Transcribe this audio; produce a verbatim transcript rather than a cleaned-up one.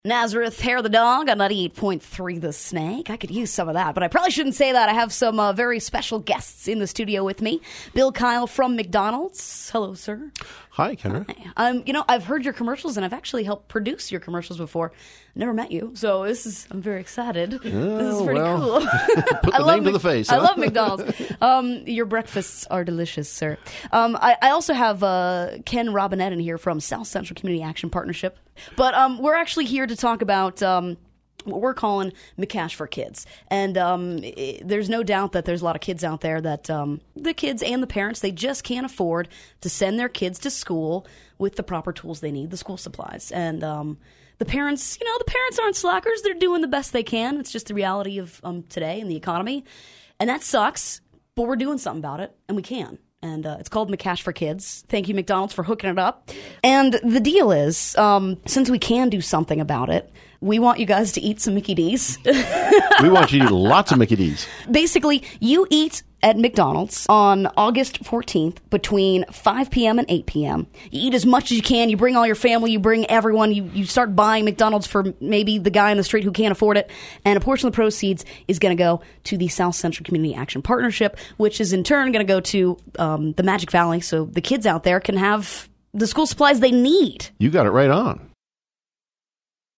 Nazareth, Hair the Dog on ninety-eight point three The Snake. I could use some of that, but I probably shouldn't say that. I have some uh, very special guests in the studio with me. Bill Kyle from McDonald's. Hello, sir. Hi, Kendra. Hi. Um, you know, I've heard your commercials, and I've actually helped produce your commercials before. Never met you, so this is, I'm very excited. Oh, this is pretty well. cool. Put the name to the face. I huh? love McDonald's. Um, your breakfasts are delicious, sir. Um, I, I also have uh, Ken Robinette in here from South Central Community Action Partnership. But um, we're actually here to talk about um, what we're calling McCash for Kids. And um, it, there's no doubt that there's a lot of kids out there that um, the kids and the parents, they just can't afford to send their kids to school with the proper tools they need, the school supplies. And um, the parents, you know, the parents aren't slackers. They're doing the best they can. It's just the reality of um, today and the economy. And that sucks, but we're doing something about it, and we can. And uh, it's called McCash for Kids. Thank you, McDonald's, for hooking it up. And the deal is, um, since we can do something about it, we want you guys to eat some Mickey D's. We want you to eat lots of Mickey D's. Basically, you eat at McDonald's on August fourteenth between five p.m. and eight p.m. You eat as much as you can. You bring all your family. You bring everyone. You, you start buying McDonald's for maybe the guy in the street who can't afford it. And a portion of the proceeds is going to go to the South Central Community Action Partnership, which is in turn going to go to um, the Magic Valley so the kids out there can have the school supplies they need. You got it right on.